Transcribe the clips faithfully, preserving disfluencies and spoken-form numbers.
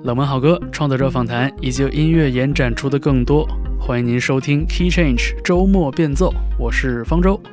冷门好歌、创作者访谈以及音乐延展出的更多，欢迎您收听 Key Change 周末变奏，我是方舟。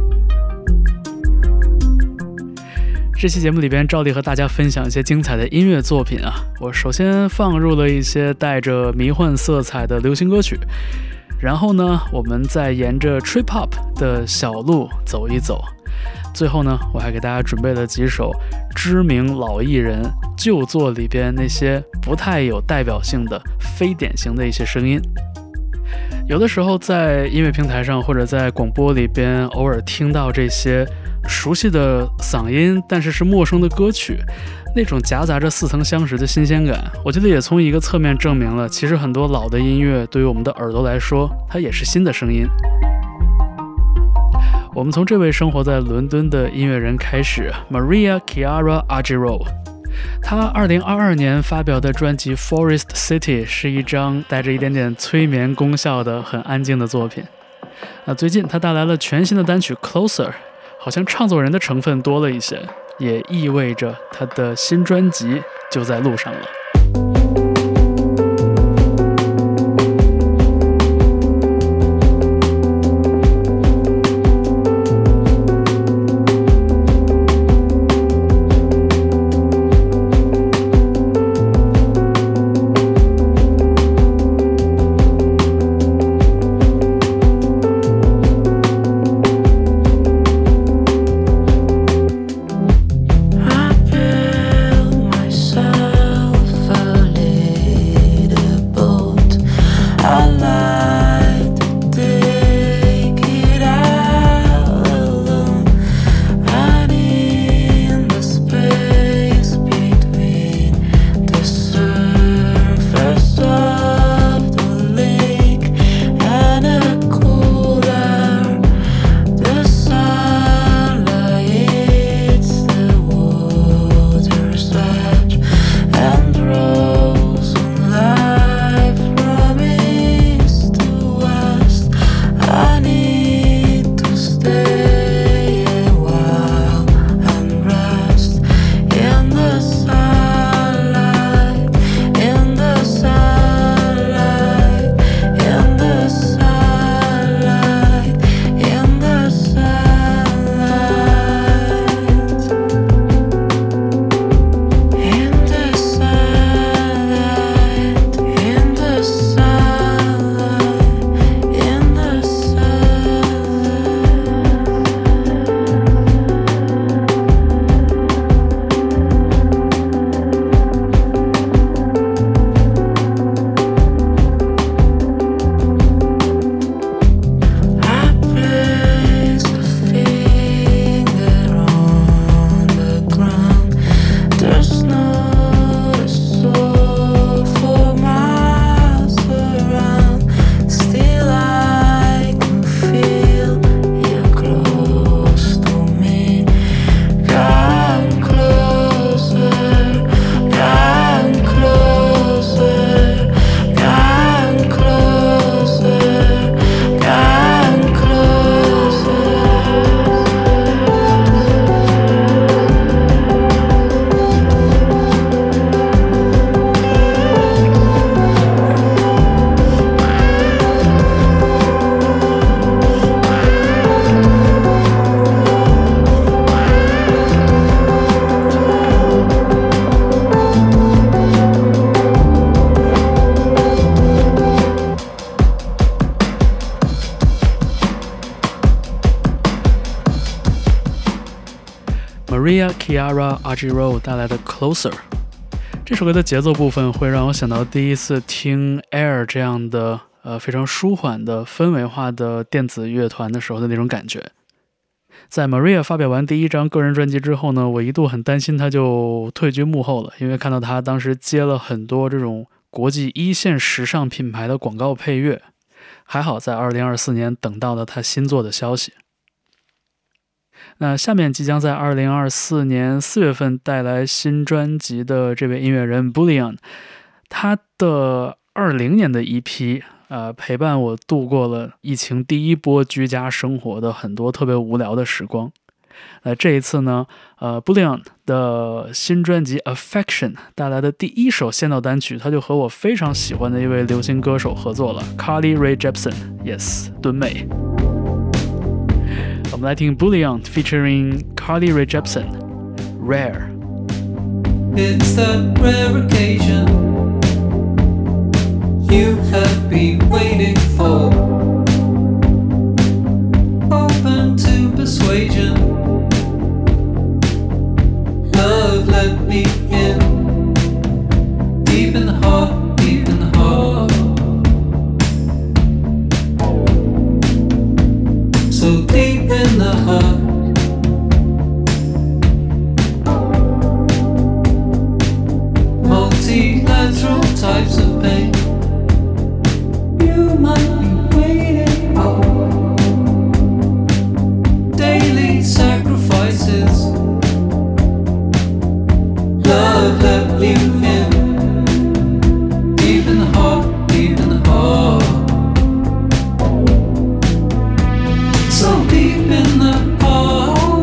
这期节目里边照例和大家分享一些精彩的音乐作品啊，我首先放入了一些带着迷幻色彩的流行歌曲，然后呢，我们再沿着 Trip Hop 的小路走一走，最后呢，我还给大家准备了几首知名老艺人旧作里边那些不太有代表性的非典型的一些声音。有的时候在音乐平台上或者在广播里边偶尔听到这些熟悉的嗓音，但是是陌生的歌曲，那种夹杂着似曾相识的新鲜感，我觉得也从一个侧面证明了，其实很多老的音乐对于我们的耳朵来说，它也是新的声音。我们从这位生活在伦敦的音乐人开始 Maria Chiara Argiro。 她二零二二年发表的专辑 Forest City 是一张带着一点点催眠功效的很安静的作品。那最近她带来了全新的单曲 Closer， 好像唱作人的成分多了一些，也意味着她的新专辑就在路上了。Maria Chiara Argiro 带来的 Closer， 这首歌的节奏部分会让我想到第一次听 Air 这样的呃非常舒缓的氛围化的电子乐团的时候的那种感觉。在 Maria 发表完第一张个人专辑之后呢，我一度很担心她就退居幕后了，因为看到她当时接了很多这种国际一线时尚品牌的广告配乐，还好在二零二四年等到了她新作的消息。那下面即将在二零二四年四月份带来新专辑的这位音乐人 Bullion， 他的二零年的 E P 呃，陪伴我度过了疫情第一波居家生活的很多特别无聊的时光。 那这一次呢，呃 Bullion 的新专辑 Affection 带来的第一首先导单曲，他就和我非常喜欢的一位流行歌手合作了 Carly Rae Jepsen Yes 敦美。我们来听 Bullion featuring Carly Rae Jepsen Rare。 It's that rare occasion you have been waiting for, open to persuasion. Love let me in, deep in the heart, deep in the heart. So deep in the heart. Multilateral types of pain you might be waiting for. Daily sacrifices. Love let you in, deep in the heart, deep in the heart. So deep in the heart,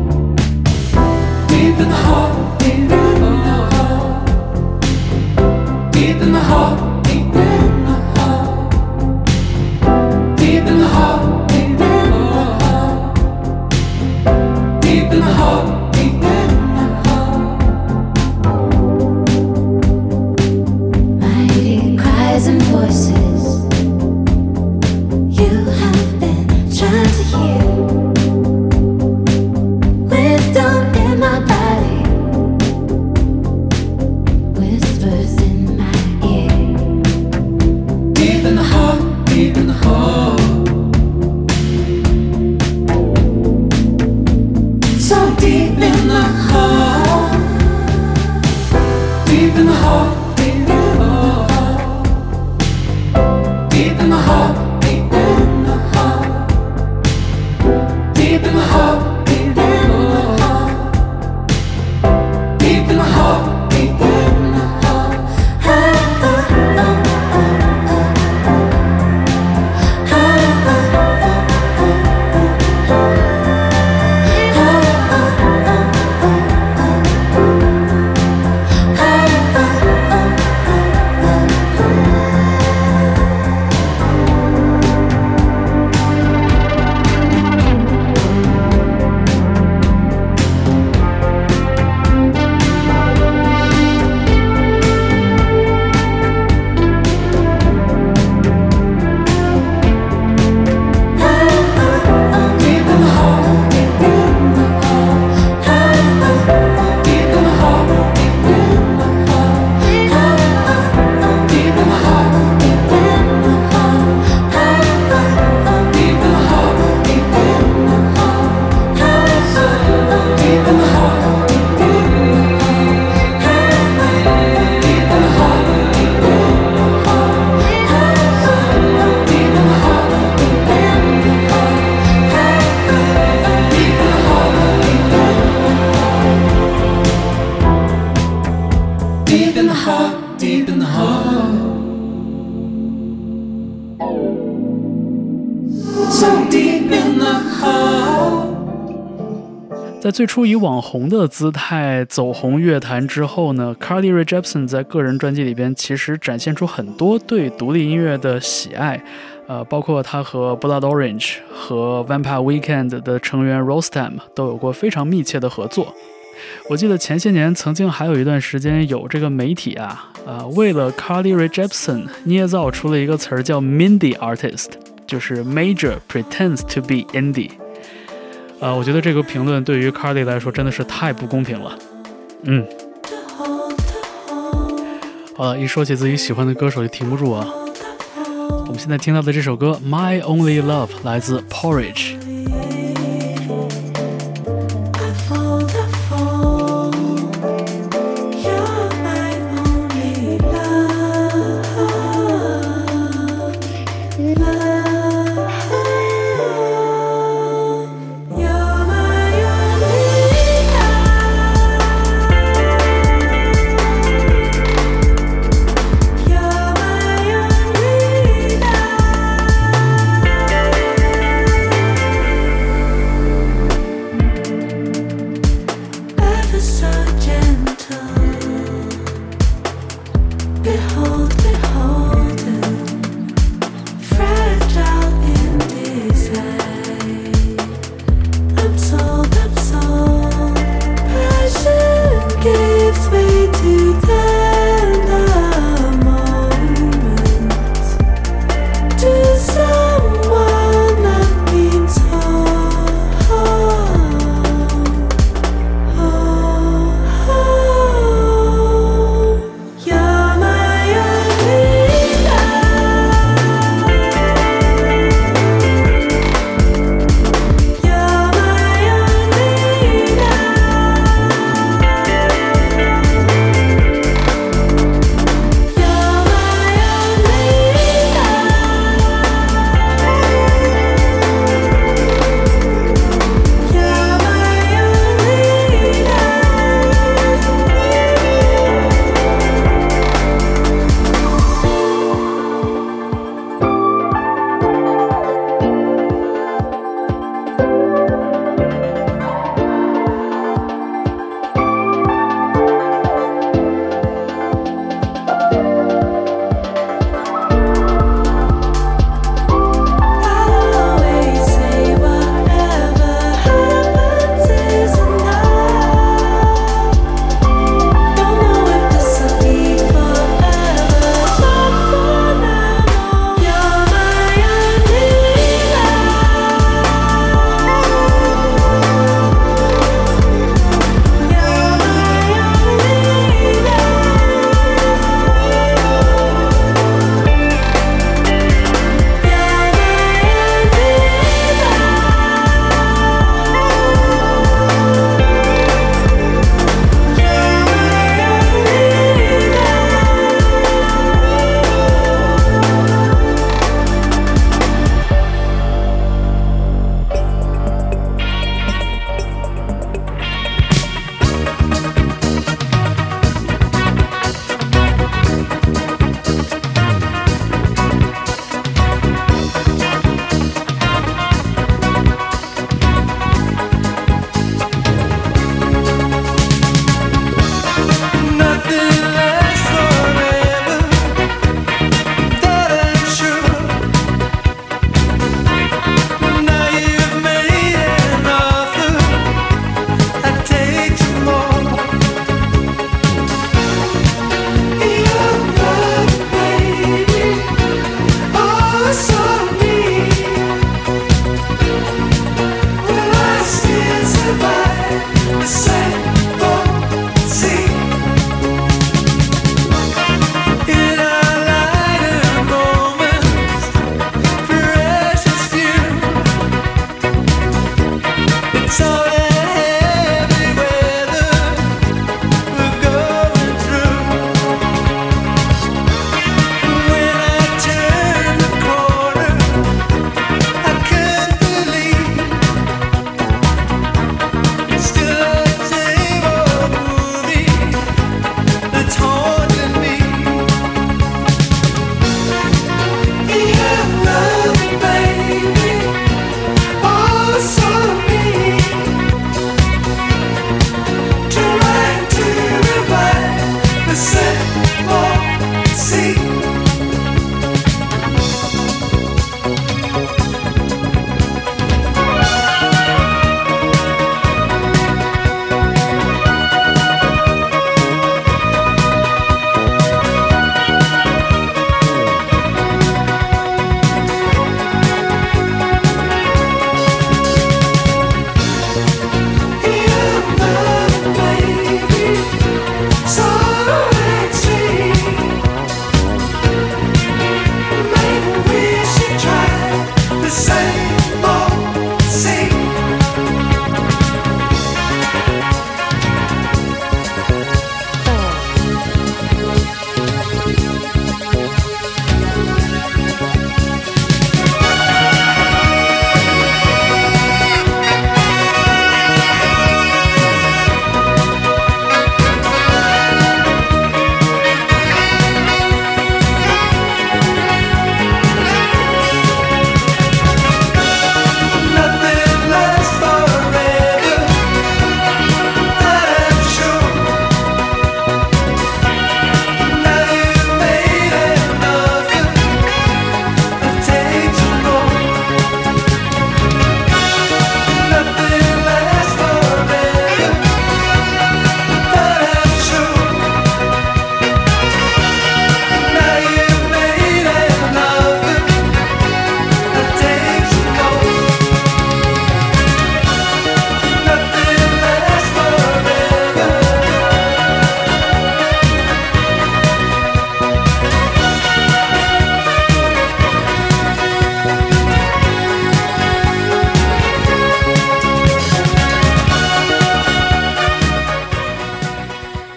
deep in the heart, deep in the heart, deep in the heart, deep in the heart, deep in the heart, deep in the heart, deep in the heart, deep in the heart. And voices you have been trying to hear, wisdom in my body, whispers in my ear. Deep in the heart, deep in the heart. So deep in the heart, deep in the heart. Deep in the heart, deep in the heart, deep in the heart, deep in the heart, deep in the heart, deep in the heart. So deep in the heart. 在最初以网红的姿态走红乐坛之后呢 Carly Rae Jepsen 在个人专辑里边其实展现出很多对独立音乐的喜爱，呃，包括他和 Blood Orange 和 Vampire Weekend 的成员 Rostam 都有过非常密切的合作。我记得前些年曾经还有一段时间有这个媒体啊，呃，为了 Carly Rae Jepsen 捏造出了一个词儿叫 Mindie Artist， 就是 Major pretends to be indie。呃，我觉得这个评论对于 Carly 来说真的是太不公平了。嗯，好了，一说起自己喜欢的歌手就停不住啊。我们现在听到的这首歌 My Only Love 来自 Porridge。 You're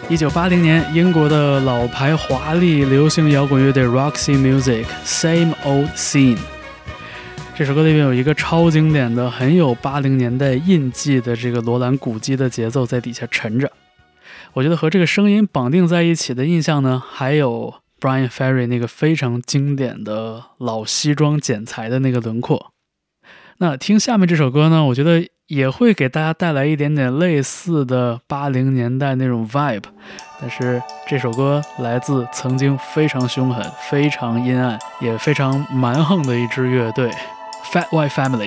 一九八零年，英国的老牌华丽流行摇滚乐队 Roxy Music Same Old Scene， 这首歌里面有一个超经典的很有八零年代印记的这个罗兰鼓机的节奏在底下沉着。我觉得和这个声音绑定在一起的印象呢，还有 Brian Ferry 那个非常经典的老西装剪裁的那个轮廓。那听下面这首歌呢，我觉得也会给大家带来一点点类似的八零年代那种 vibe， 但是这首歌来自曾经非常凶狠、非常阴暗也非常蛮横的一支乐队 Fat White Family。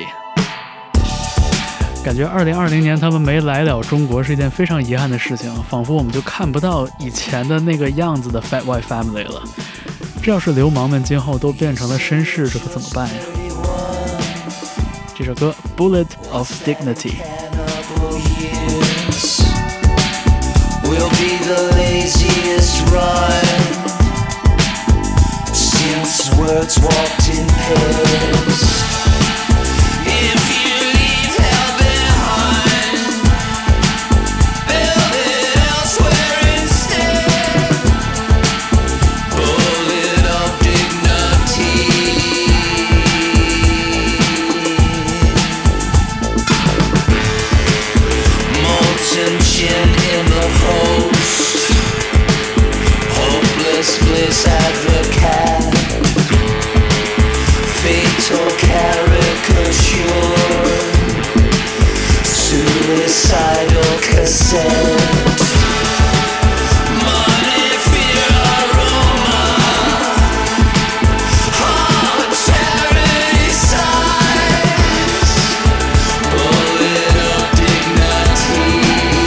感觉二零二零年他们没来了中国是一件非常遗憾的事情，仿佛我们就看不到以前的那个样子的 Fat White Family 了。这要是流氓们今后都变成了绅士，这可怎么办呀？这首歌 Bullet of Dignity will be the laziest rhyme since words walked in pairs. If you leave hell behind, build it elsewhere instead. Bullet of dignity. Molten chin in the post, hopeless bliss advocate, fatal caricature, suicidal cassette. Money, fear, aroma, heart, charity size, bullet of dignity.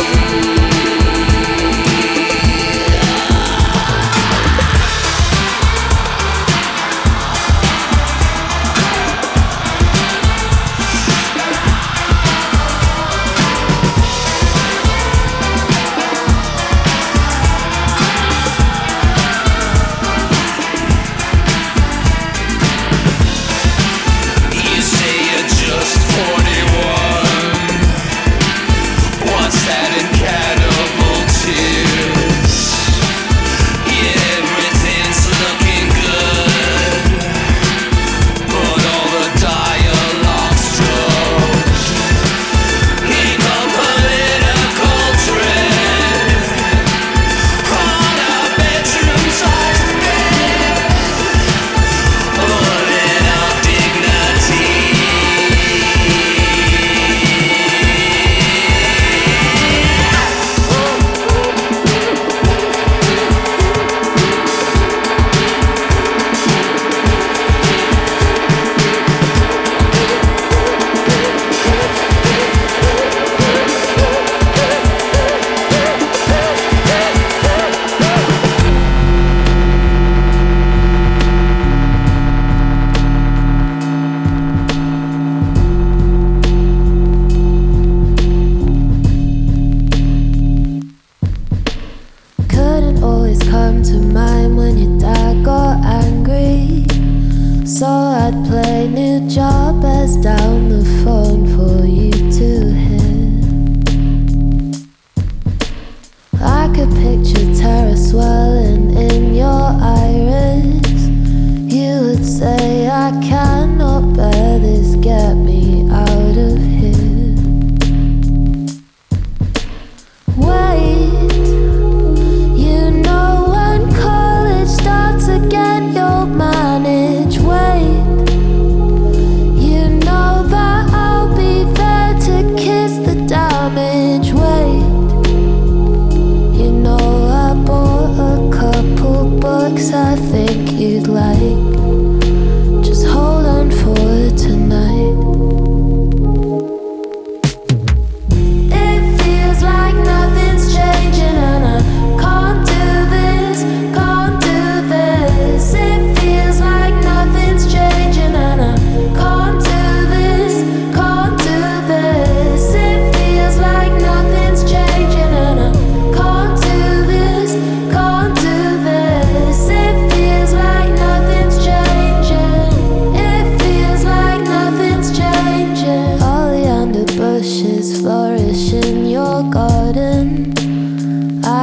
You say you're just forty-one. What's that incredible tears? Yeah, everything's looking good, but all the dialogue's drugged. Heap of political dread on a bedroom-sized bed. Bullet of dignity. Couldn't always come to mind when your dad got angry, so I'd play new jobbers down the phone for you to hear. I could picture terror swelling in your iris. You would say, I cannot bear this, get me out of here. Wait, you know when college starts again you'll manage. Wait, you know that I'll be there to kiss the damage. Wait, you know I bought a couple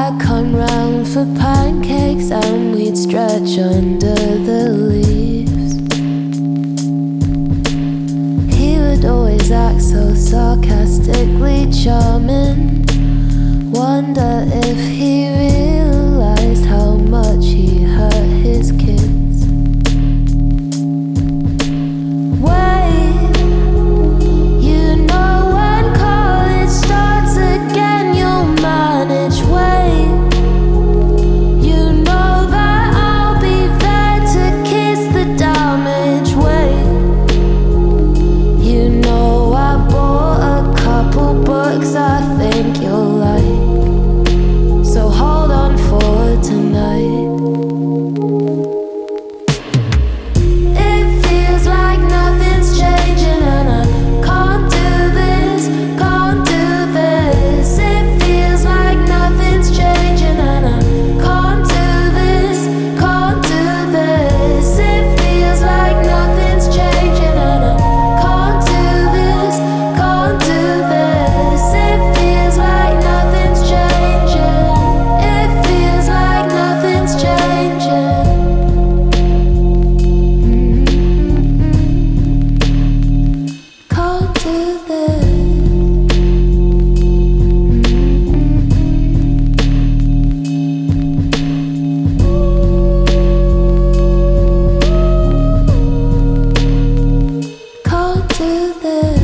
I'd come round for pancakes and we'd stretch under the leaves. He would always act so sarcastically charming. Wonder if he realized how much he hurt his kids. Wait, you know when college starts again you'll manage. Wait, you know that I'll be there to kiss the damage. Wait, you know I bought a couple books I think you'll like. So hold on for tonight. It feels like nothing's changing and I can't do this, can't do this. It feels like nothing's changing and I can't do this, can't do this. It feels like nothing's changing and I can't do this, can't do this. It feels like nothing's changing. It feels like nothing's changing. Can't do this. Can't do this.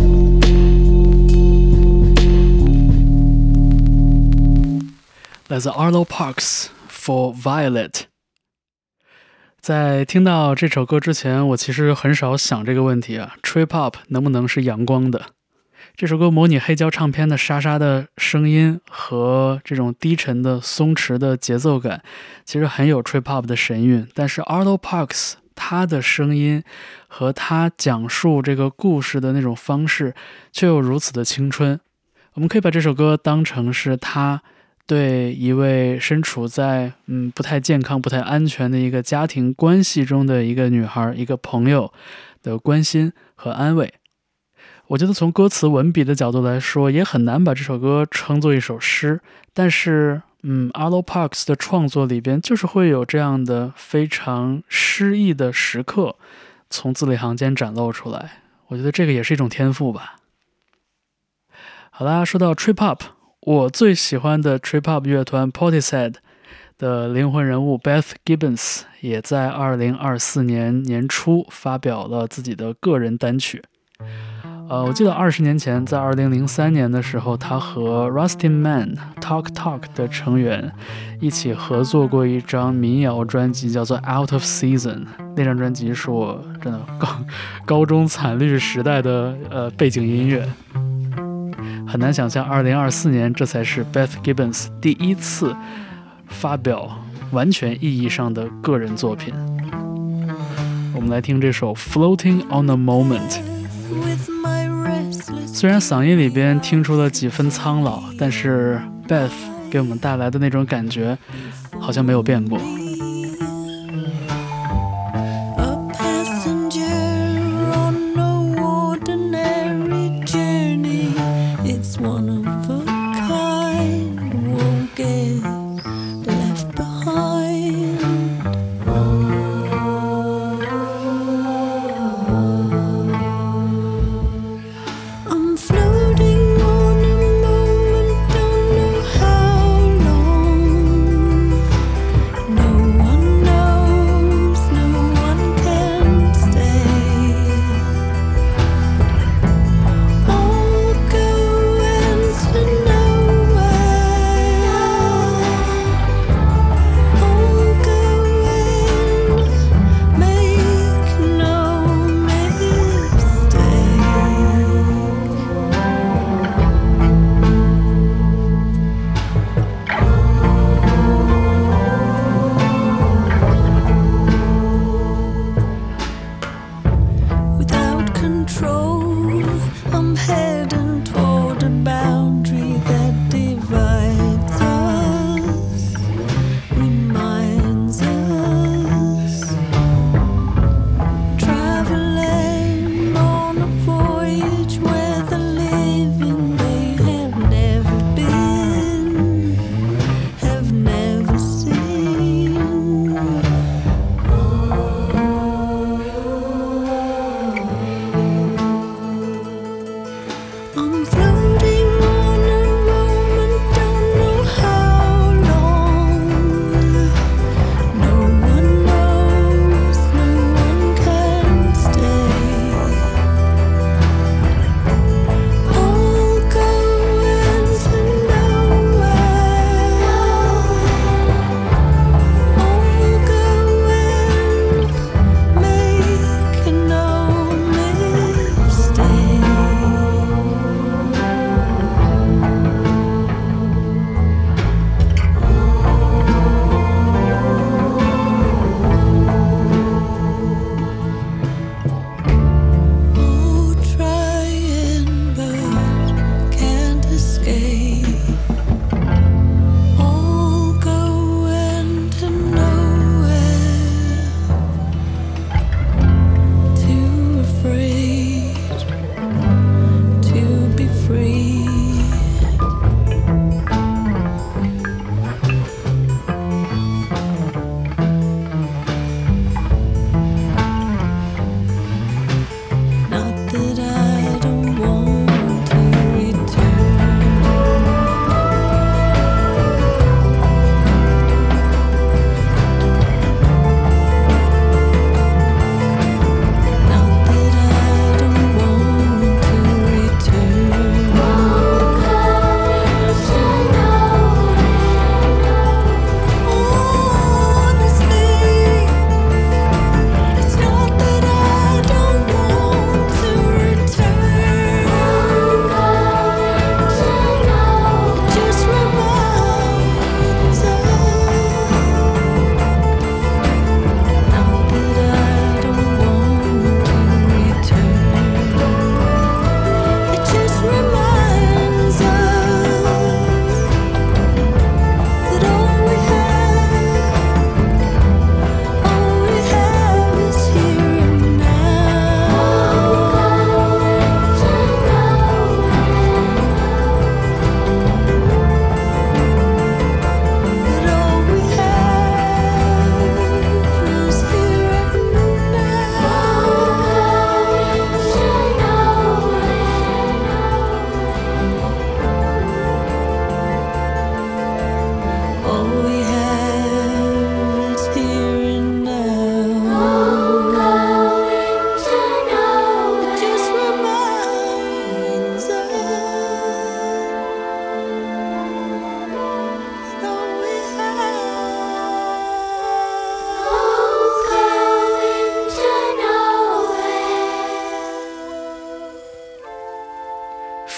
来自 Arlo Parks for Violet。 在听到这首歌之前，我其实很少想这个问题啊 Trip Hop 能不能是阳光的？这首歌模拟黑胶唱片的沙沙的声音和这种低沉的松弛的节奏感，其实很有 Trip Hop 的神韵。但是 Arlo Parks 他的声音和他讲述这个故事的那种方式却又如此的青春。我们可以把这首歌当成是他对一位身处在嗯不太健康、不太安全的一个家庭关系中的一个女孩、一个朋友的关心和安慰。我觉得从歌词文笔的角度来说，也很难把这首歌称作一首诗，但是嗯 Arlo Parks 的创作里边就是会有这样的非常诗意的时刻从字里行间展露出来。我觉得这个也是一种天赋吧。好啦，说到 Trip Hop，我最喜欢的 Trip Hop 乐团 Portishead 的灵魂人物 Beth Gibbons 也在二零二四年年初发表了自己的个人单曲。呃，我记得二十年前，在二零零三年的时候，他和 Rusty Man Talk Talk 的成员一起合作过一张民谣专辑，叫做 Out of Season。那张专辑是我真的高高中惨绿时代的呃背景音乐。很难想象二零二四年这才是 Beth Gibbons 第一次发表完全意义上的个人作品。我们来听这首 Floating on a Moment。 虽然嗓音里边听出了几分苍老，但是 Beth 给我们带来的那种感觉好像没有变过。 Nowhere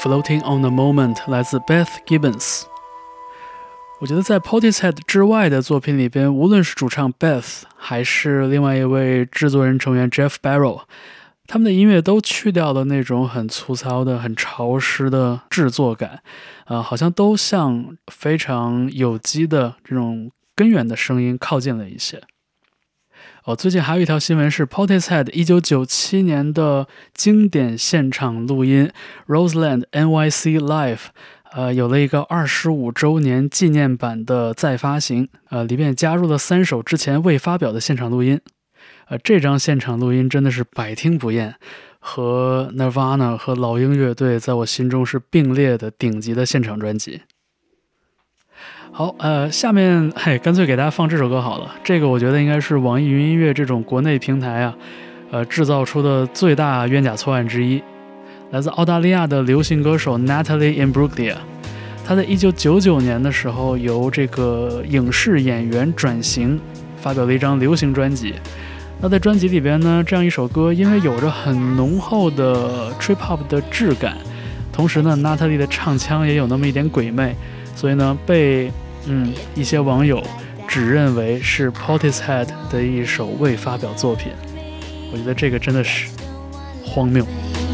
Floating on a Moment 来自 Beth Gibbons。我觉得在 Portishead 之外的作品里边，无论是主唱 Beth 还是另外一位制作人成员 Jeff Barrow， 他们的音乐都去掉了那种很粗糙的很潮湿的制作感，呃，好像都向非常有机的这种根源的声音靠近了一些。哦，最近还有一条新闻是 Portishead 一九九七年的经典现场录音 Roseland N Y C Live， 呃，有了一个二十五周年纪念版的再发行，呃，里面加入了三首之前未发表的现场录音。呃，这张现场录音真的是百听不厌，和 Nirvana 和老鹰乐队在我心中是并列的顶级的现场专辑。好，呃，下面嘿，干脆给大家放这首歌好了。这个我觉得应该是网易云音乐这种国内平台啊，呃，制造出的最大冤假错案之一。来自澳大利亚的流行歌手 Natalie Imbruglia， 她在一九九九年的时候由这个影视演员转型，发表了一张流行专辑。那在专辑里边呢，这样一首歌因为有着很浓厚的 trip hop 的质感，同时呢 Natalie 的唱腔也有那么一点鬼魅，所以呢被嗯一些网友只认为是 Portishead 的一首未发表作品。我觉得这个真的是荒谬。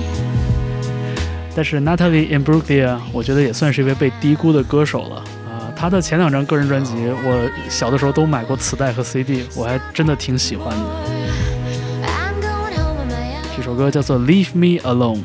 但是 Natalie Imbruglia 我觉得也算是一位被低估的歌手了。他的前两张个人专辑我小的时候都买过磁带和 C D， 我还真的挺喜欢的。这首歌叫做 Leave Me Alone。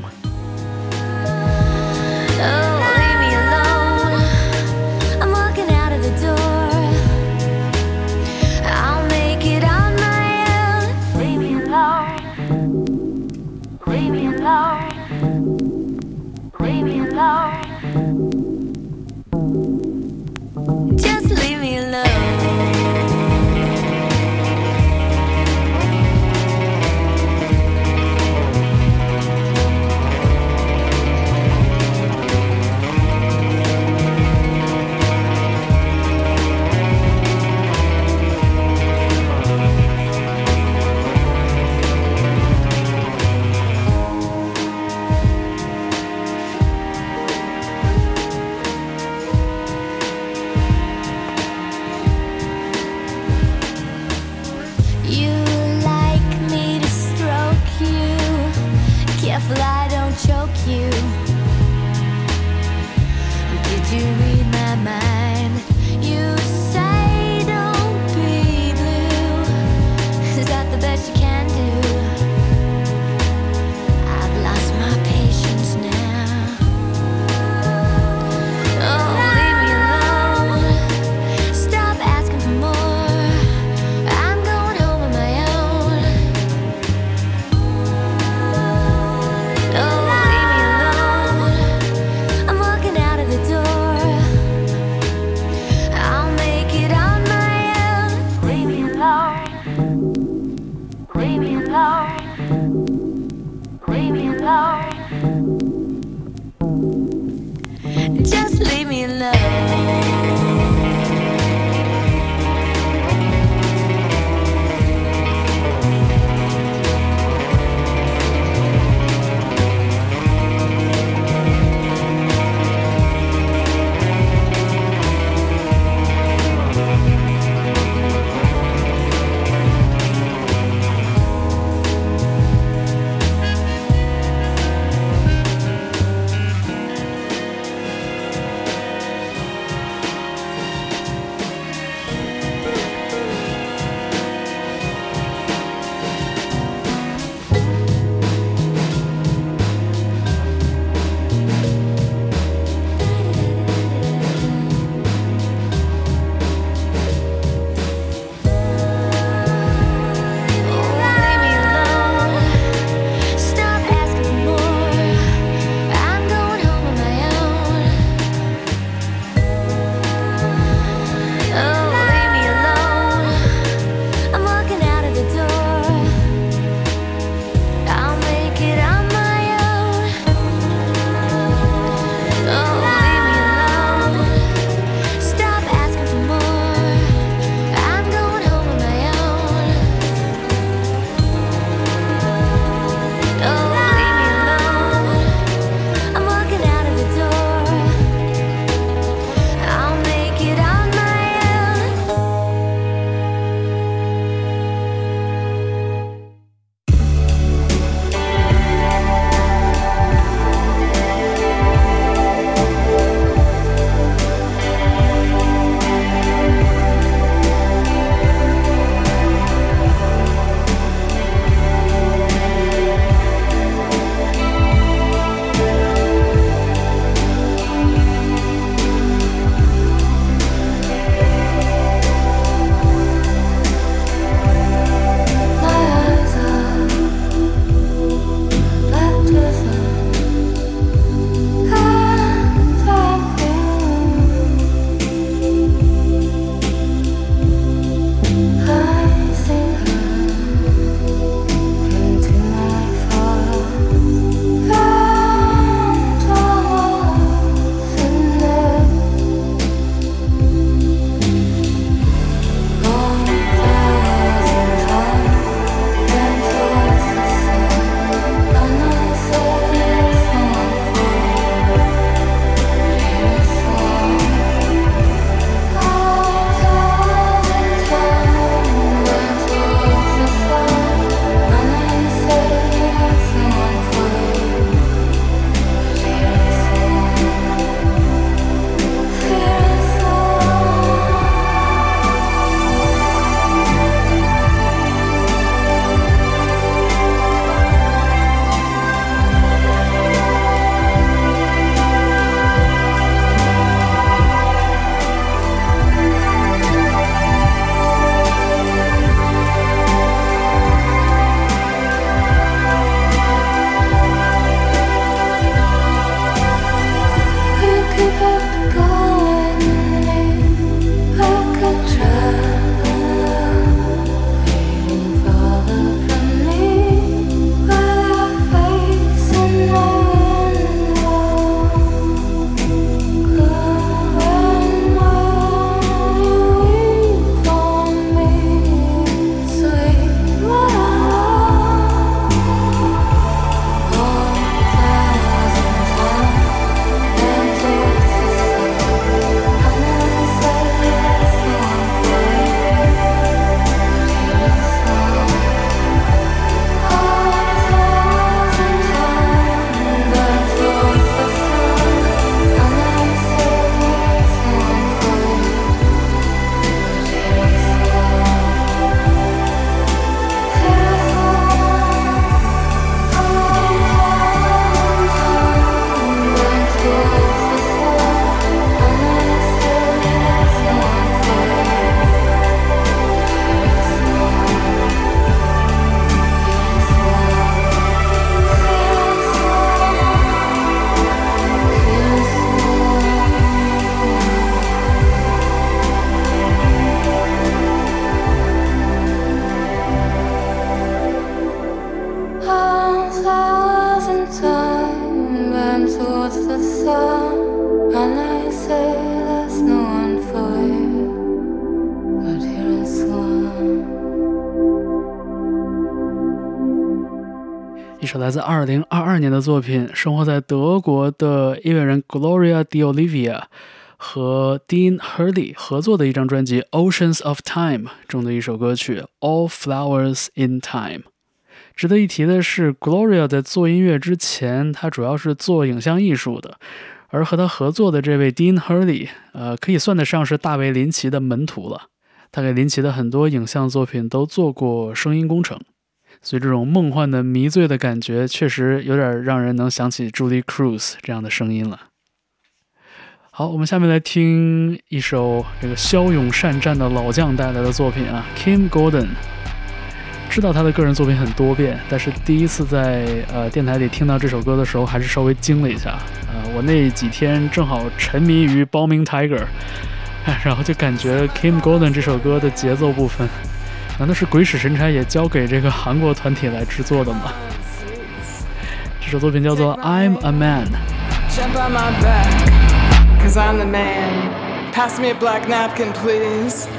首来自二零二二年的作品，生活在德国的音乐人 Gloria D'Olivia 和 Dean Hurley 合作的一张专辑 Oceans of Time 中的一首歌曲 All Flowers in Time。 值得一提的是 Gloria 在做音乐之前，她主要是做影像艺术的，而和她合作的这位 Dean Hurley 呃，可以算得上是大卫林奇的门徒了。他给林奇的很多影像作品都做过声音工程，所以这种梦幻的迷醉的感觉确实有点让人能想起 Julie Cruz 这样的声音了。好，我们下面来听一首这个骁勇善战的老将带来的作品啊 Kim Gordon。 知道他的个人作品很多变，但是第一次在呃电台里听到这首歌的时候还是稍微惊了一下。呃，我那几天正好沉迷于 Bombing Tiger， 然后就感觉 Kim Gordon 这首歌的节奏部分难道是鬼使神差也交给这个韩国团体来制作的吗？这首作品叫做 I'm a Man。 Jump on my back, cause I'm the man. Pass me a black napkin, please.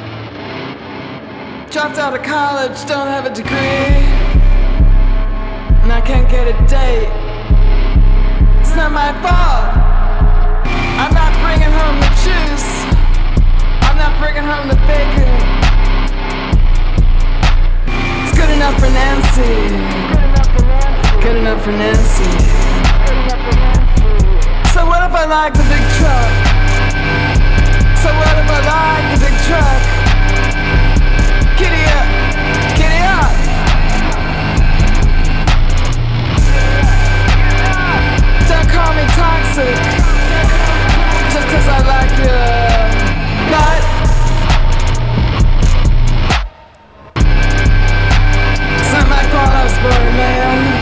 Dropped out of college, don't have a degree, and I can't get a date. It's not my fault. I'm not bringing home the juice, I'm not bringing home the bacon. It's good enough for Nancy, good enough for Nancy. So what if I like the big truck? So what if I like the big truck? Giddy up, giddy up. Don't call me toxic, just cause I like your butt. It's not my fault I was born a man.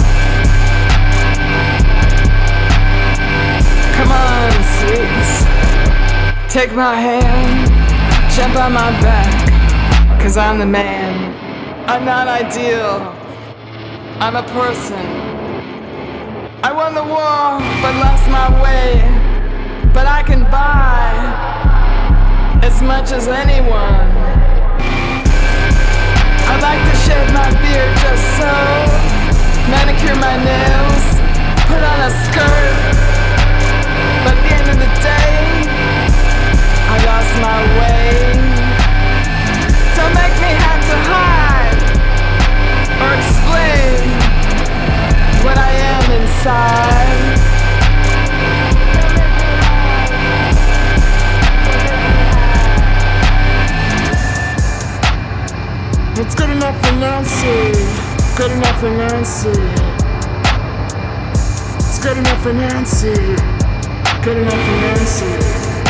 Come on, sweets, take my hand, jump on my back, cause I'm the man. I'm not ideal, I'm a person. I won the war, but lost my way. But I can buy as much as anyone. I like to shave my beard just so, manicure my nails, put on a skirt. But at the end of the day, I lost my way. Don't make me have to hide or explain what I am inside. It's good enough for Nancy, good enough for Nancy. It's good enough for Nancy, good enough for Nancy.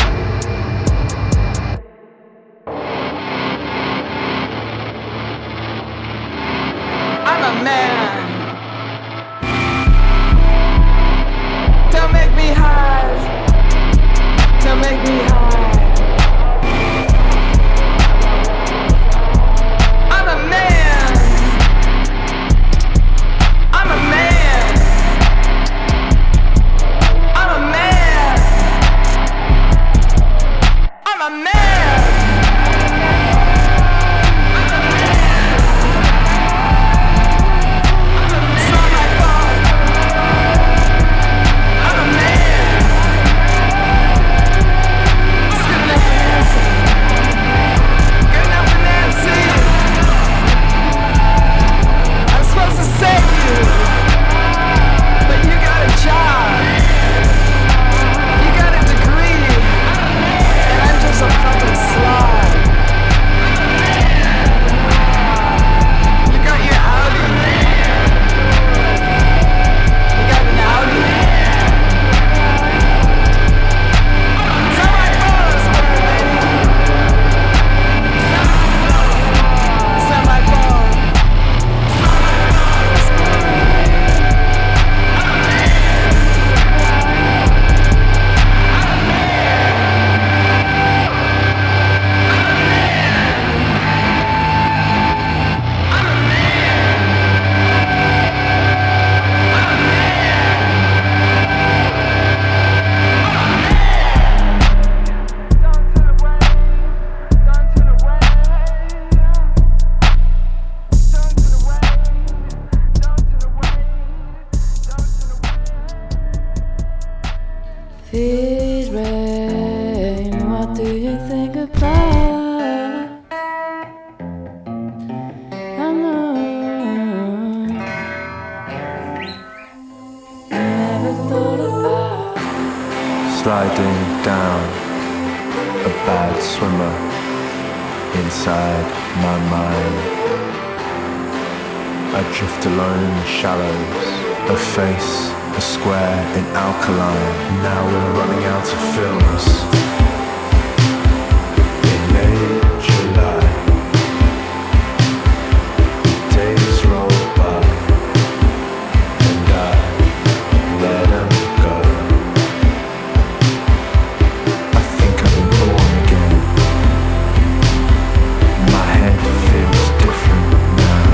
Man, don't make me hide, don't make me hide. I'm a man, I'm a man, I'm a man. sliding down, a bad swimmer inside my mind. I drift alone in the shallows, a face, a square in alkaline. Now we're running out of films. In late July, days roll by, and I let them go. I think I've been born again. My head feels different now.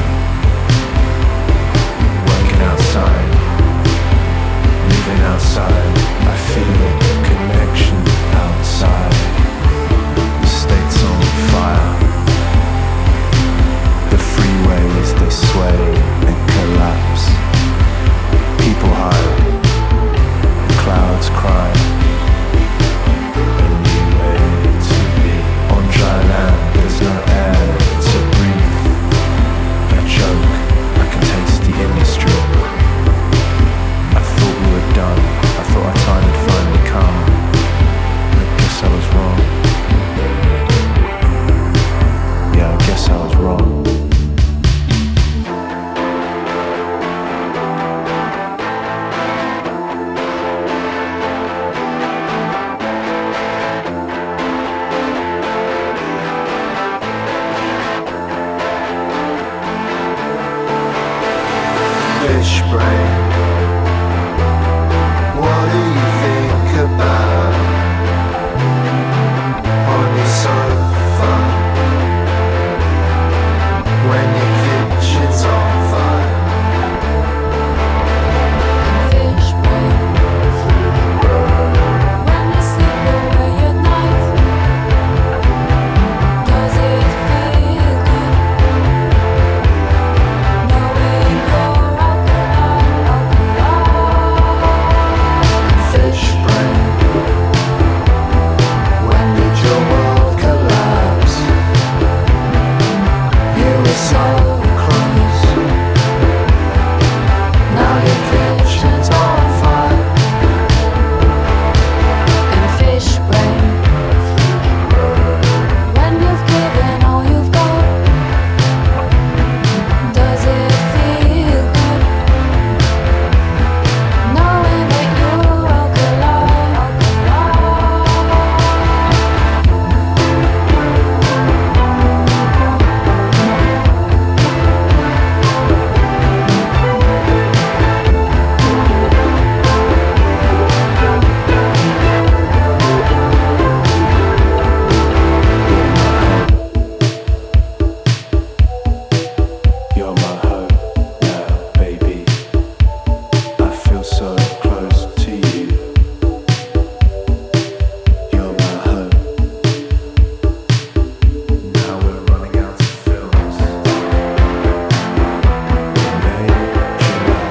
Working outside, living outside, I feel connection outside. The state's on fire. The freeways, they sway and collapse. People hide, the clouds cry. A new way to be. On dry land, there's no air to breathe. I choke, I can taste the industry. I thought we were done, I thought our time had finally come. I guess I was wrong. Yeah, I guess I was wrong. Fish brain, what do you think about on your sofa when your kitchen's on fire? Fish brain. When you sleep away at night, does it feel good? Knowing you're alkaline, alkaline. Fish brain, when did your world collapse? You were so close, now your kitchen's on fire. And fish brain. When you've given all you've got, does it feel good? Knowing that you're alkaline, You're my hope now, baby. I feel so close to you. You're my hope. Now we're running out of films. May, July,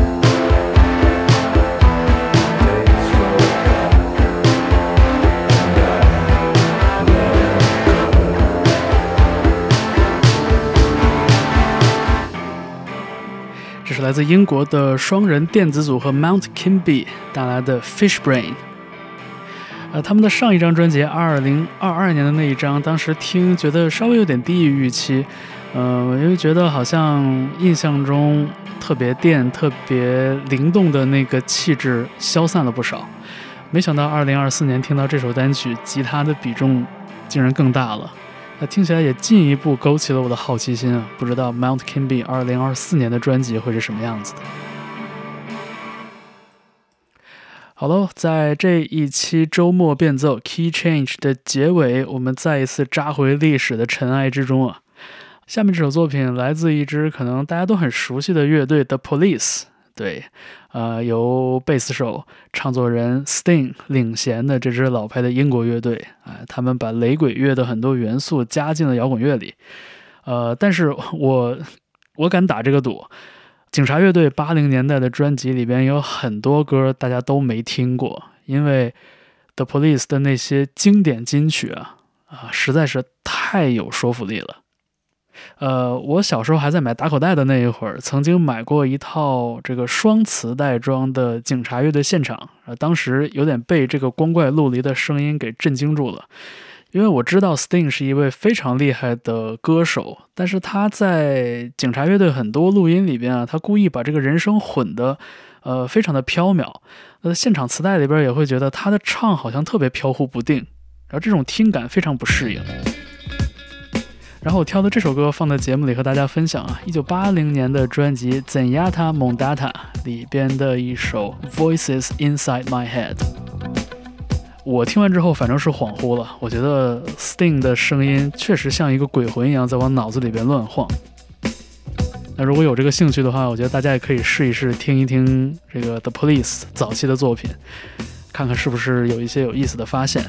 days roll by, and I let them go. 这是来自英国的双人电子组合 Mount Kimby 带来的 Fish Brain。呃，他们的上一张专辑二零二二年的那一张，当时听觉得稍微有点低于预期，呃，因为觉得好像印象中特别电、特别灵动的那个气质消散了不少。没想到二零二四年听到这首单曲，吉他的比重竟然更大了。那听起来也进一步勾起了我的好奇心啊！不知道 Mount Kimby 二零二四年的专辑会是什么样子的。好喽，在这一期周末变奏 Key Change 的结尾，我们再一次扎回历史的尘埃之中啊！下面这首作品来自一支可能大家都很熟悉的乐队 The Police， 对，呃，由贝斯手、唱作人 Sting 领衔的这支老牌的英国乐队，呃，他们把雷鬼乐的很多元素加进了摇滚乐里，呃，但是我我敢打这个赌，警察乐队八零年代的专辑里边有很多歌大家都没听过，因为 The Police 的那些经典金曲啊啊，实在是太有说服力了。 呃，我小时候还在买打口袋的那一会儿，曾经买过一套这个双磁带装的警察乐队现场，呃，当时有点被这个光怪陆离的声音给震惊住了。因为我知道 Sting 是一位非常厉害的歌手，但是他在警察乐队很多录音里边啊，他故意把这个人声混的呃非常的飘渺。呃，现场磁带里边也会觉得他的唱好像特别飘忽不定，然后这种听感非常不适应。然后我挑的这首歌放在节目里和大家分享啊，一九八零年的专辑《Zenyatta Mondatta》里边的一首《Voices Inside My Head》。我听完之后反正是恍惚了，我觉得 Sting 的声音确实像一个鬼魂一样在我脑子里边乱晃。那如果有这个兴趣的话，我觉得大家也可以试一试听一听这个 The Police 早期的作品，看看是不是有一些有意思的发现。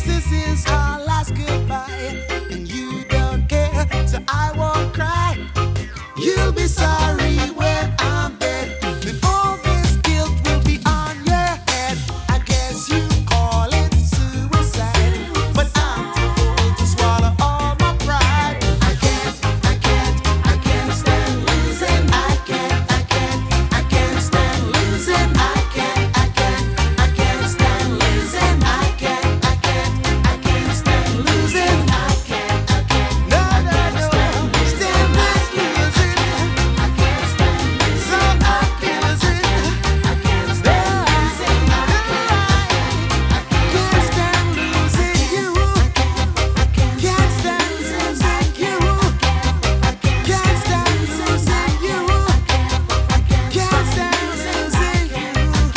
this is our last goodbye, and you don't care, so I won't cry. You'll be sorry when I'm dead, and all this guilt will be on your head. I guess you call it suicide, but I'm too full to swallow all my pride. I can't, I can't, I can't stand losing. I can't, I can't, I can't stand losing. I can't, I can't, I can't stand losing. I can't, I can't, I can't stand losing. I can't, I can't, no, no, no, stand losing. I can't stand losing. So I can't losing. I can't stand losing. I can't stand losing you. Can't stand losing you. Can't stand losing you. Can't stand losing you.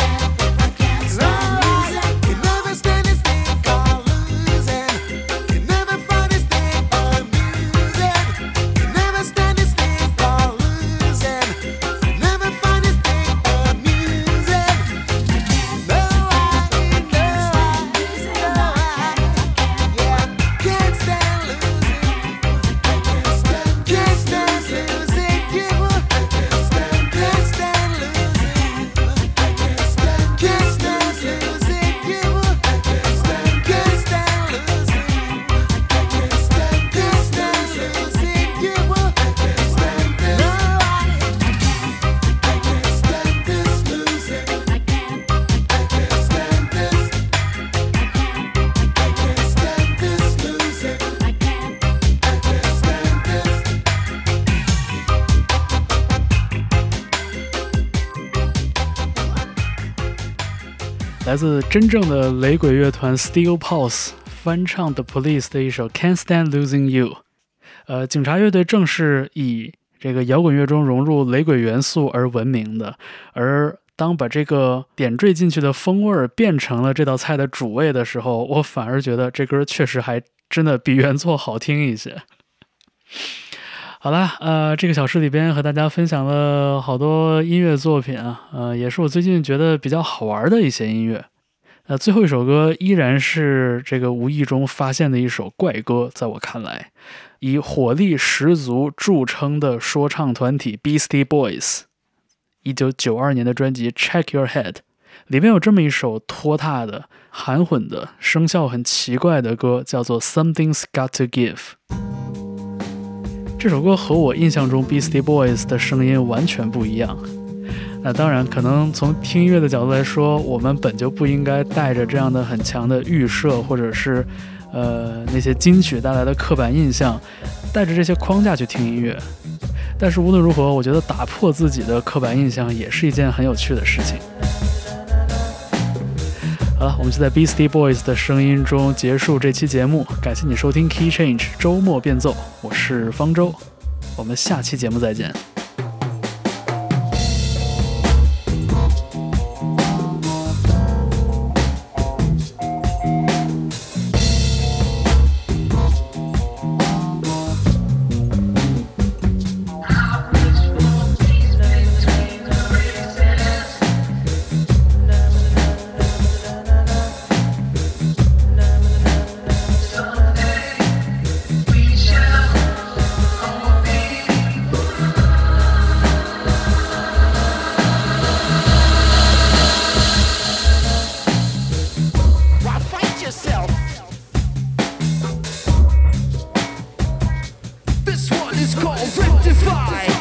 Can never stand this thing called losing. Can never find this thing amusing. Can never stand this thing called losing. Can never find this thing amusing. No, I, no, I, no, I, yeah, can't stand losing. Can't stand, can't stand losing you. Can't stand, can't stand losing. Can't stand, can't stand losing you. Can't stand, can't stand losing. Can't stand, can't stand losing you. Can't stand, no, I, I can't stand this losing. I can't, I can't stand this. I can't stand this losing. I can't, I can't stand this. 来自真正的雷鬼乐团 Steel Pulse 翻唱 The Police 的一首 Can't Stand Losing You。呃，警察乐队正是以这个摇滚乐中融入雷鬼元素而闻名的，而当把这个点缀进去的风味变成了这道菜的主味的时候，我反而觉得这歌确实还真的比原作好听一些。好啦，呃，这个小时里边和大家分享了好多音乐作品啊，呃，也是我最近觉得比较好玩的一些音乐。呃，最后一首歌依然是这个无意中发现的一首怪歌，在我看来，以火力十足著称的说唱团体 Beastie Boys， 一九九二年的专辑 Check Your Head 里面有这么一首拖沓的、含混的、声效很奇怪的歌，叫做 Something's Got to Give。这首歌和我印象中 Beastie Boys 的声音完全不一样。那当然，可能从听音乐的角度来说，我们本就不应该带着这样的很强的预设，或者是呃那些金曲带来的刻板印象，带着这些框架去听音乐。但是无论如何，我觉得打破自己的刻板印象也是一件很有趣的事情。好了，我们就在 Beastie Boys 的声音中结束这期节目，感谢你收听 Key Change 周末变奏，我是方舟，我们下期节目再见。 This one is called Rectify.